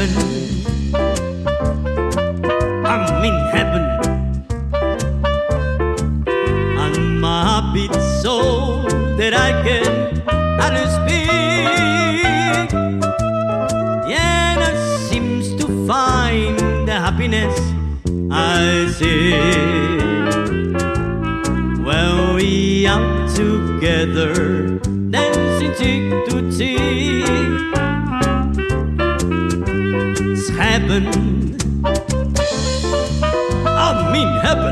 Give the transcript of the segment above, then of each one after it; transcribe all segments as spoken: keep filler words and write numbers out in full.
heaven. I'm in heaven. And my heart beats so that I can hardly speak. Yeah, I seems to find the happiness I see. When we are together, dancing cheek to cheek. It's heaven. I'm in heaven.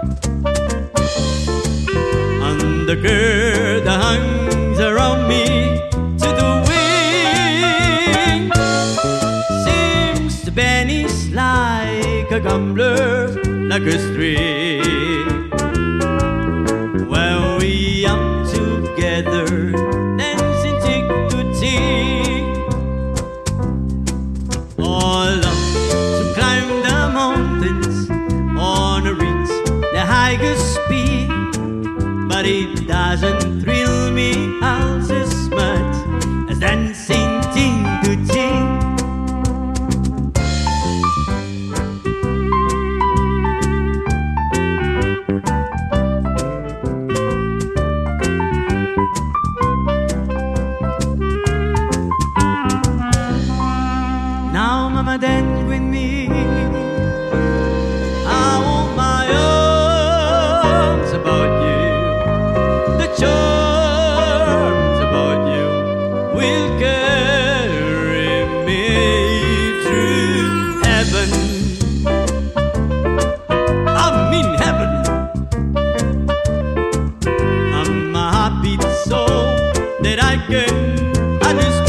And the girl that hangs around me to the wind seems to vanish like a gambler, like a string. When we are together, dancing cheek to cheek. All up to climb the mountains on a reach the highest peak, but it doesn't thrill me half as much as dancing cheek to cheek. Now, mama, dance with me. I want my arms about you. The charms about you will carry me through heaven. I'm in heaven. I'm a happy soul that I can understand.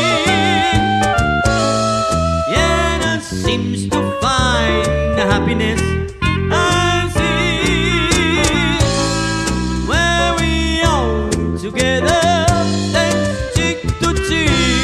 Seems to find the happiness I see. Where we all together, dance cheek to cheek.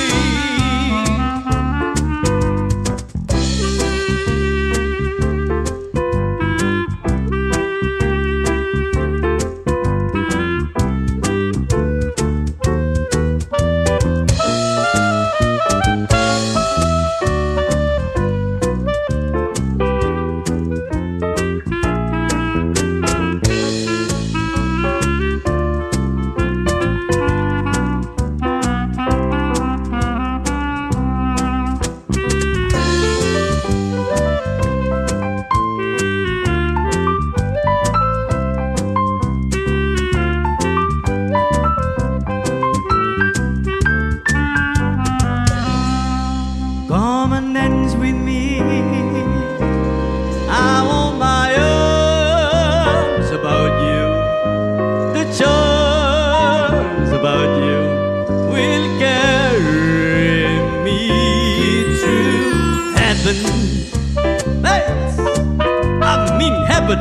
Come and dance with me. I want my arms about you. The charms about you will carry me through heaven. Yes, I'm in heaven.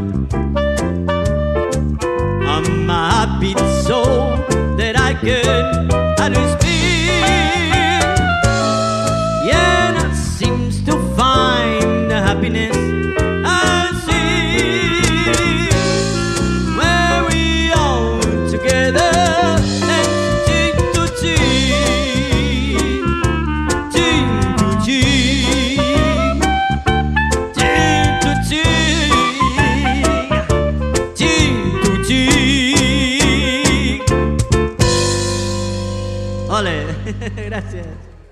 I'm a happy soul that I can hardly speak. Seems to find the happiness I see. Where we all together, dance cheek to cheek. Cheek to cheek. Cheek to cheek. Cheek to cheek. Ole, gracias.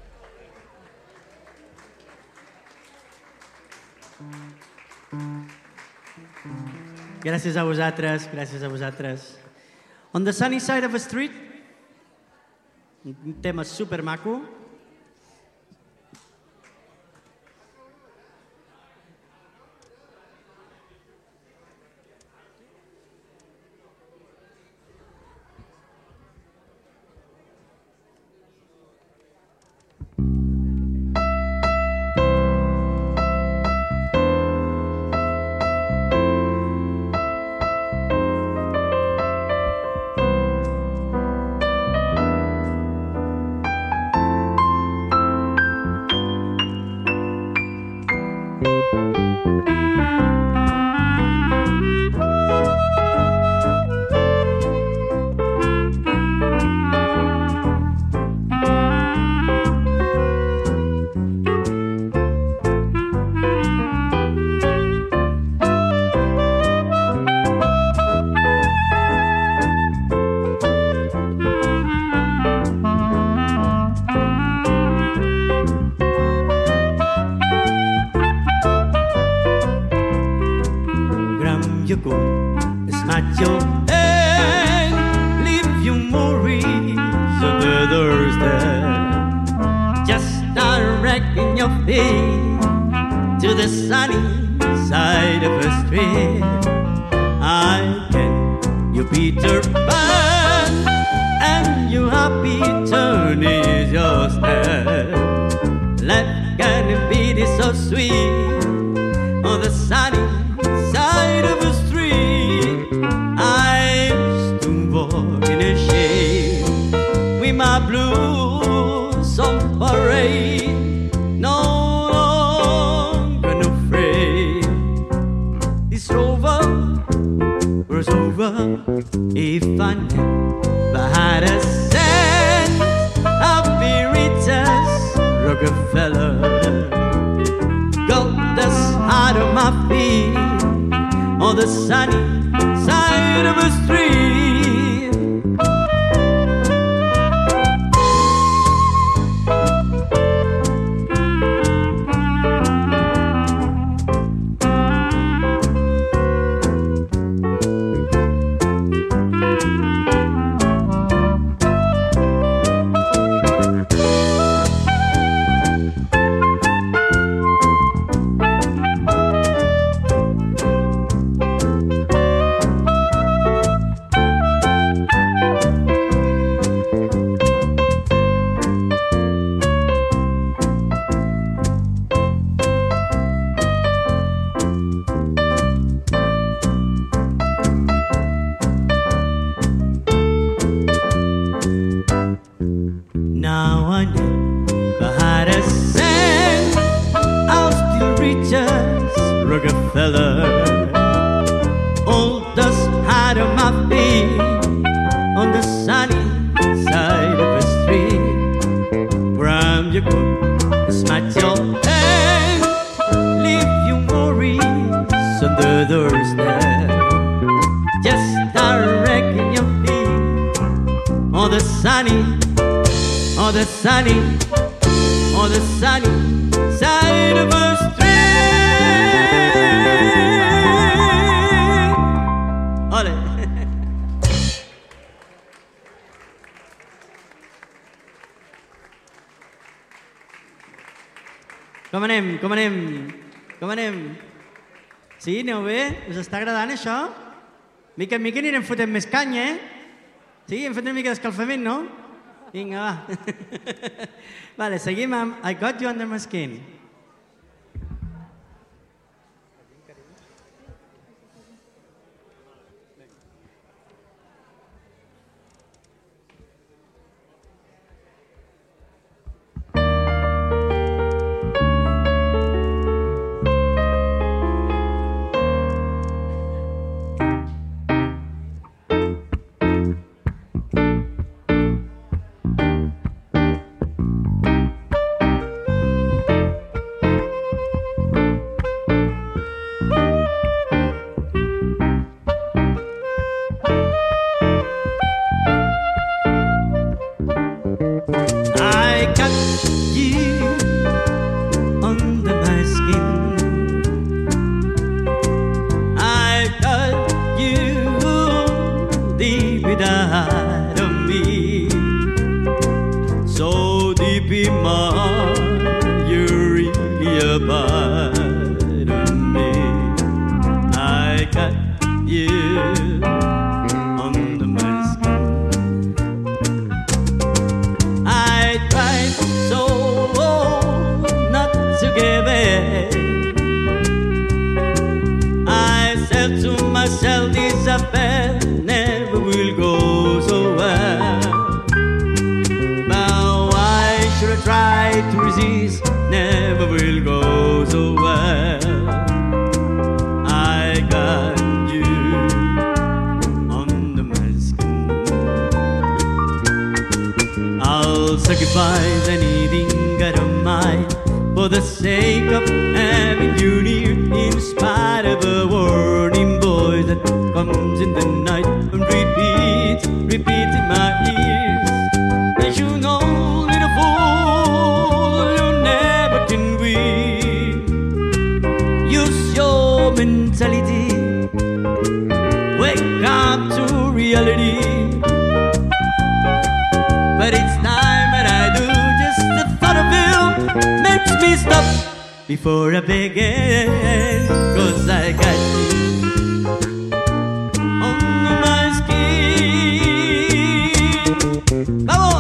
Gràcies a vosaltres, gràcies a vosaltres. On the Sunny Side of a Street, un tema super maco. could smash your head, leave your memories on the doorstep. Just start wrecking your feet to the sunny side of the street. I can, you Peter Pan, and you happy turn is your step. Life can be this so sweet on the sunny side of the street. I used to walk in the shade with my blues on parade, no longer afraid. This rover was over if I never had a cent. I'd be rich as Rockefeller. Gold dust out of my feet on the sunny side of the street. Now I never had a cent, I'll still reach as Rockefeller. All dust out of my feet on the sunny side of the street. From your could smash your head, leave your worries on the doorstep. Just start wrecking your feet on the sunny on the sunny, on the sunny side of the street. Ole. Com anem, com anem, com anem? Sí, aneu bé? Us està agradant això? Mica en mica anirem fotent més canya, eh? Sí, hem fet una mica d'escalfament, no? Vinga, va. Vale, seguim amb I Got You Under My Skin. Inside of me, so deep in my heart, you're really a part of me. I got you under my skin. I tried so hard not to give in. I said to myself, this affair never will go so well. But why should I try to resist? Never will go so well. I got you under my skin. I'll sacrifice anything I don't mind for the sake of having you near, in spite of a warning voice that comes in the night and repeats, repeats in my ears. As you know, little fool, you never can win. Use your mentality reality. But each time that I do, just the thought of you makes me stop before I begin. 'Cause I got you under my skin. Vamos!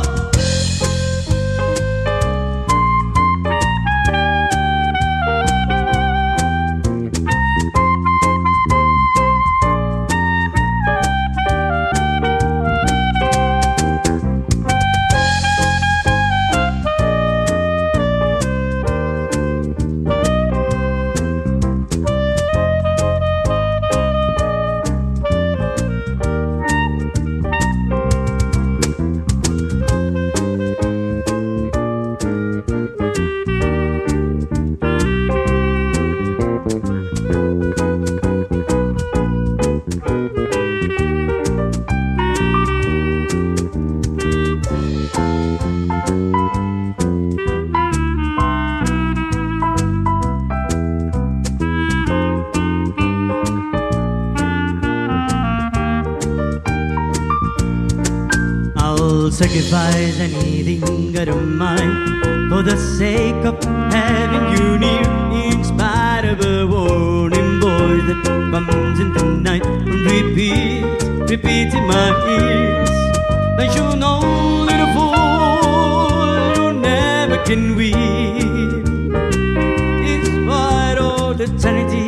Sacrifice anything I don't mind for the sake of having you near. In spite of a warning voice that comes in the night and repeats, repeats in my ears. But you know, little fool, you never can win. In spite of eternity,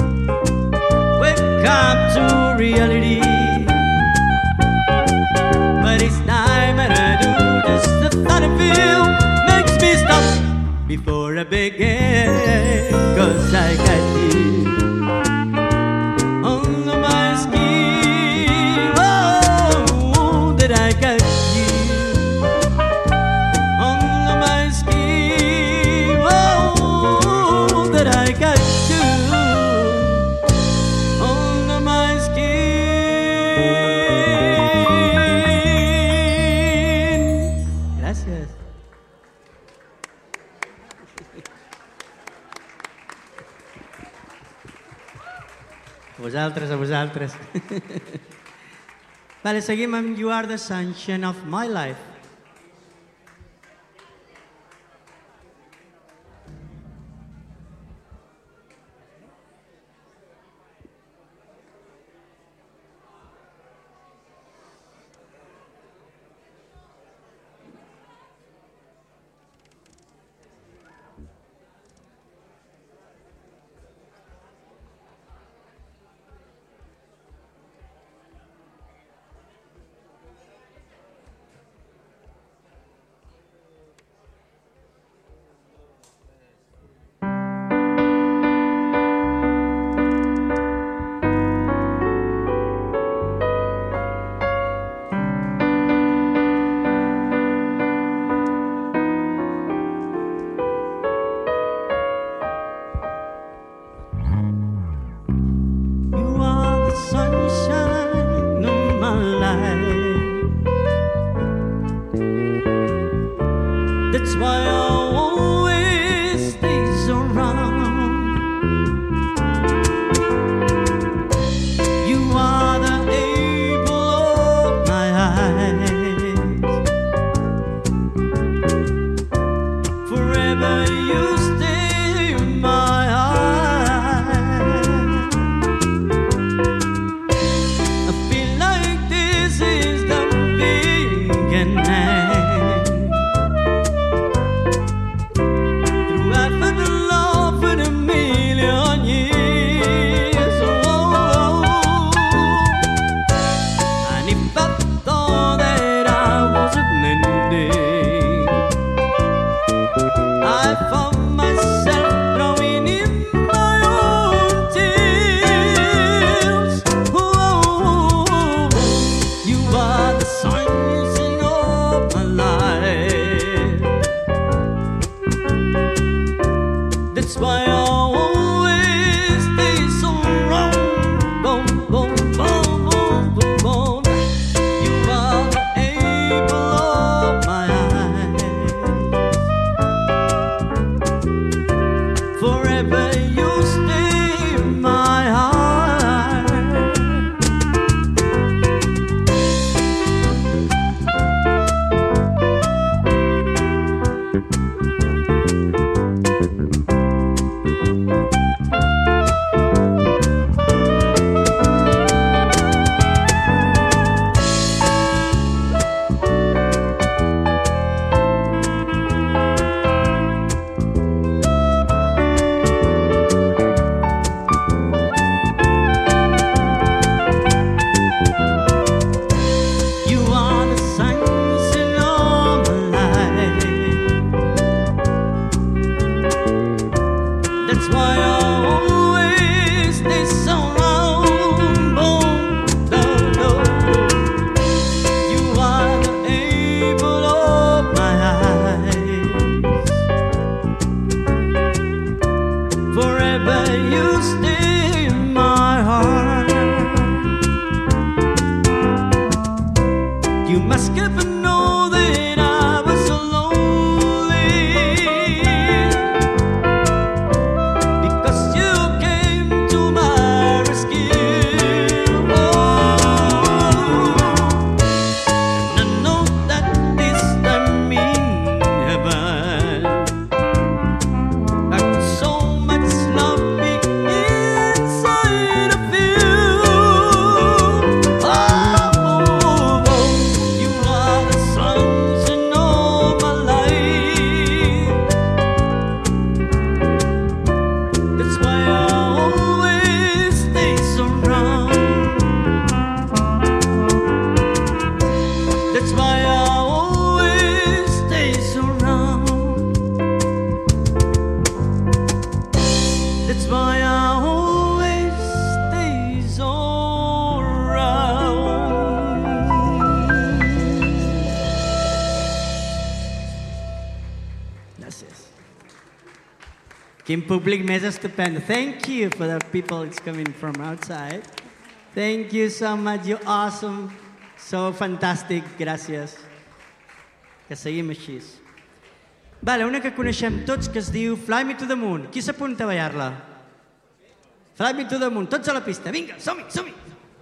wake up to reality. But it's time and I do, just the thought of you makes me stop before I begin. 'Cause I got you under my skin. Oh, that I got you under my skin. Oh, that I got you under my skin. Gracias. A vosaltres, a vosaltres. Vale, seguim amb You Are the Sunshine of My Life. That's why I always stay around. You are the apple of my eyes. Forever you stay in my eyes. I feel like this is the beginning. That's why I always stay so wrong. Boom, boom, boom, boom, boom, boom. You are the apple of my eye. Forever you stay in my heart. Gràcies. Quin públic més estupend. Thank you for the people that's coming from outside. Thank you so much. You're awesome. So fantastic. Gràcies. Que seguim així. Vale, una que coneixem tots que es diu Fly Me to the Moon. Qui s'apunta a ballar-la? Fly Me to the Moon. Tots a la pista. Vinga, som-hi, som-hi.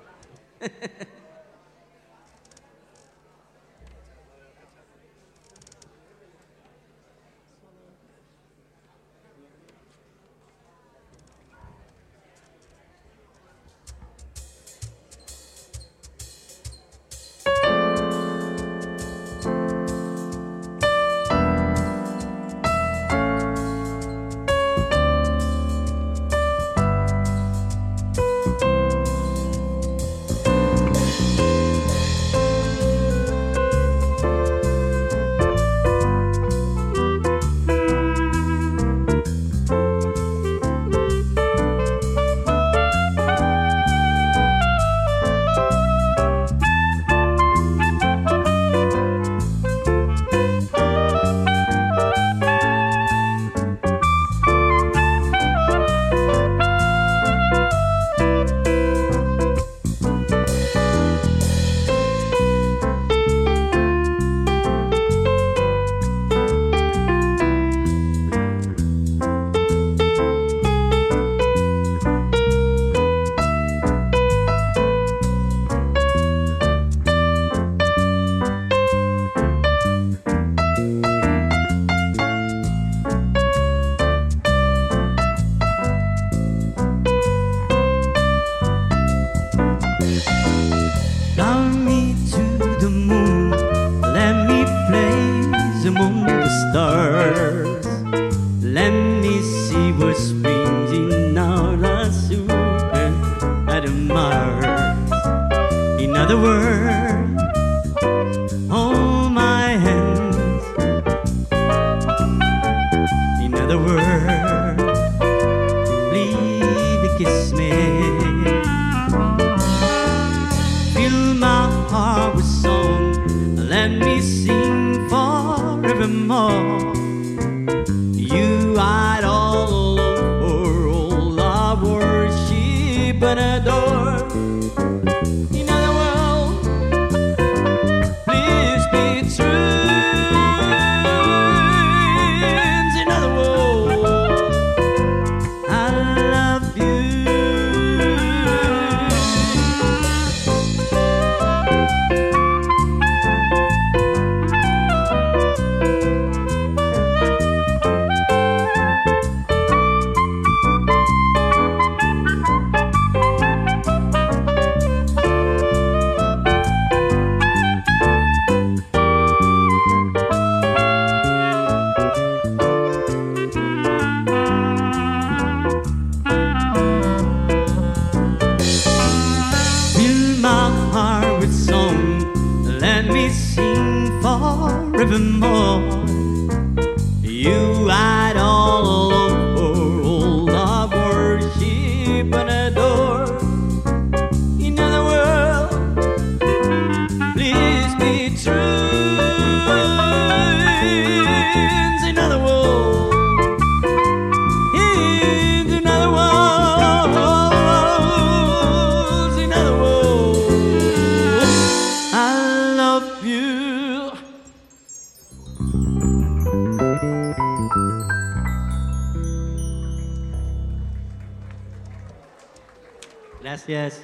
Gràcies.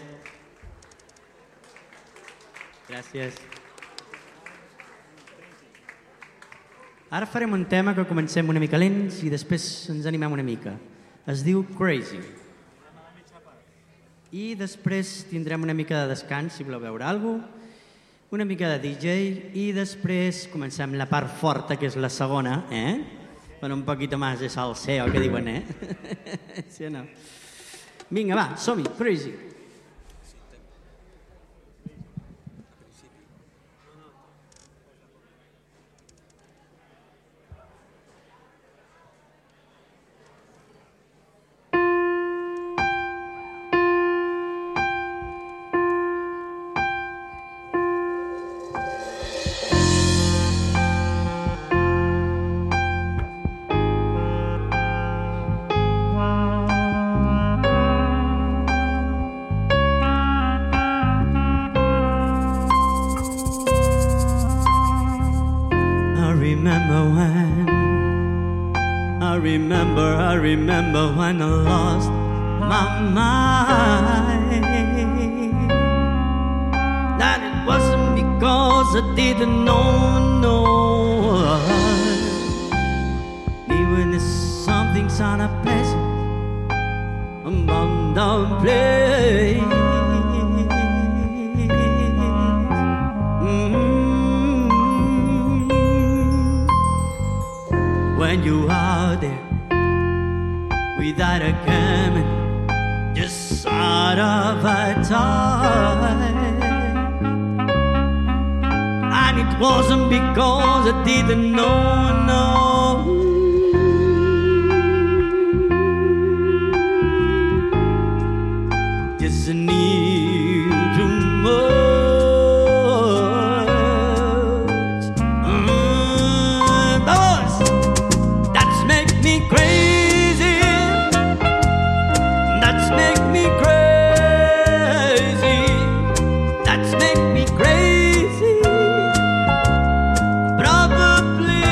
Gràcies. Ara farem un tema que comencem una mica lents i després ens animem una mica. Es diu Crazy. I després tindrem una mica de descans, si voleu veure alguna cosa, una mica de D J i després comencem la part forta, que és la segona, eh? Con un poquito más de salseo, que diuen, eh? Sí o no? Vinga, va, som-hi, Crazy. remember, I remember when I lost my mind. That it wasn't because I didn't know, no. Even if something's unpleasant, I'm bound down place. Mm-hmm. When you are there without a comment, just out of a time. And it wasn't because I didn't know, no. Just a need too much. Mm, those that's make me crazy. That's make me crazy. That's make me crazy. Probably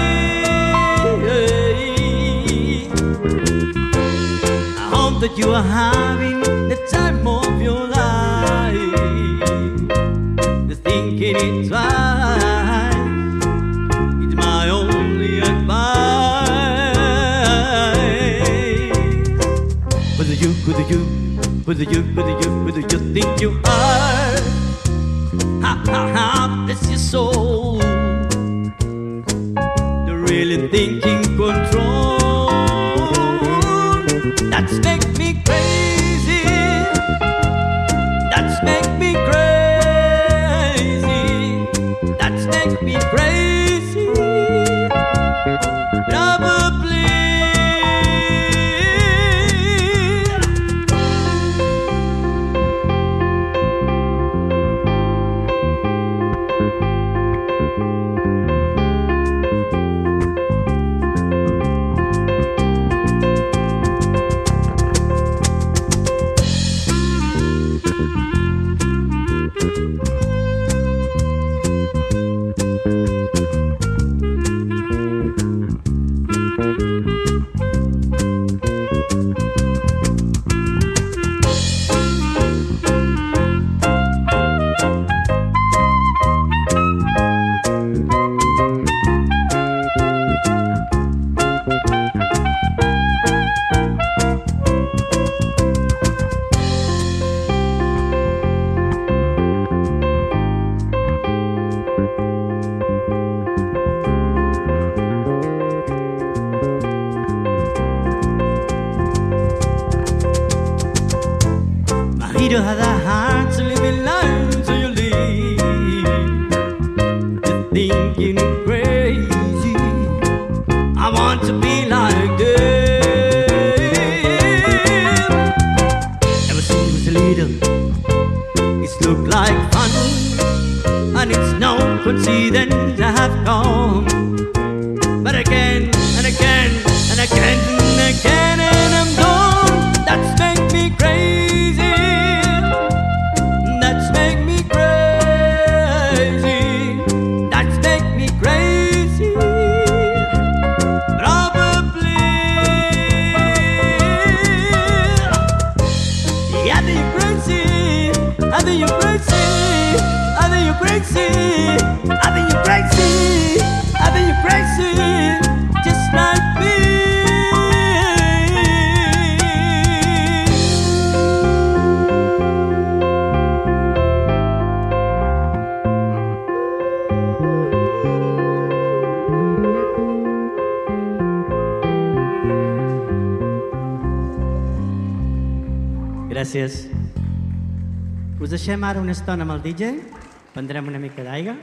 I hope that you are having the time of your life. The thinking it twice. It's my only advice. Whether you, whether you, whether you, whether you, whether you think you are, ha ha ha, bless your soul. The really thinking control. That's make me crazy. That's make me crazy. That's make me crazy. Probably. You don't have the heart to live in life, so you leave. You're thinking crazy. I want to be like them. Ever since you was a little, it's looked like fun, and it's no coincidence I have come. But again and again and again and again, and I'm done. That's make me crazy. That's make me crazy. That's make me crazy. Probably. I think you're crazy. I think you're crazy. I think you're crazy. I think you're crazy. I think you're crazy. Just like me. Gràcies. Us deixem ara una estona amb el D J, prendrem una mica d'aigua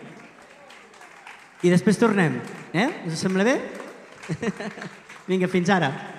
i després tornem. Eh? Us sembla bé? Vinga, fins ara.